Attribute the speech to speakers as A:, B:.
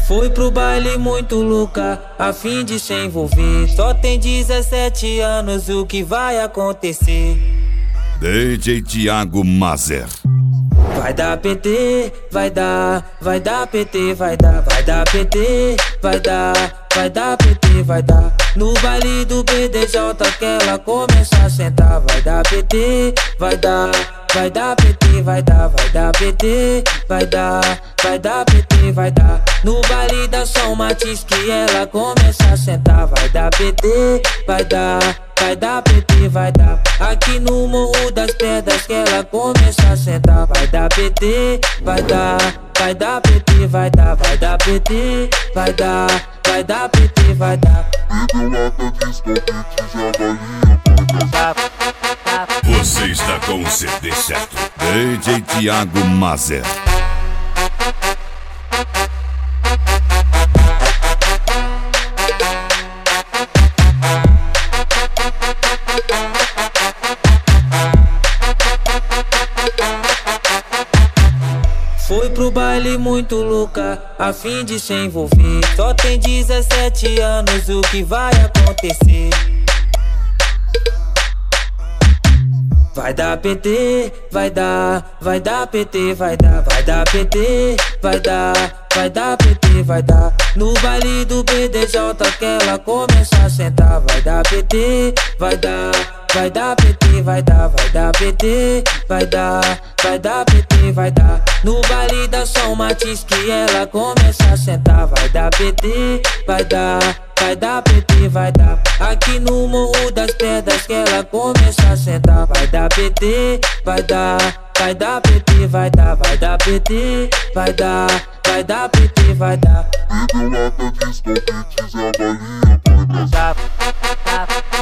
A: Foi pro baile muito louca, a fim de se envolver. Só tem 17 anos, o que vai acontecer?
B: DJ Thiago Mazer.
A: Vai dar PT, vai dar PT, vai dar PT, vai dar PT, vai dar. No baile do BDJ que ela começa a sentar. Vai dar PT, vai dar PT, vai dar PT, vai dar PT, vai dar. No baile da São Martins que ela começa a sentar. Vai dar PT, vai dar PT, vai dar. Aqui no Morro das Pedras que ela começa a sentar. Vai dar PT, vai dar PT, vai dar PT, vai dar PT, vai dar.
B: Você está com o CD certo. DJ Thiago Mazer.
A: Foi pro baile muito louca, a fim de se envolver. Só tem 17 anos, o que vai acontecer? Vai dar PT, vai dar PT, vai dar PT, vai dar PT, vai dar. No baile do BDJ que ela começa a sentar. Vai dar PT, vai dar PT, vai dar PT, vai dar PT, vai dar. No baile da São Martins que ela começa a sentar. Vai dar PT, vai dar PT, vai dar. Aqui no Morro das Pedras que ela começa a sentar. Vai dar PT, vai dar PT, vai dar PT, vai dar PT, vai dar.
C: Bebeu lata de escondite, já vai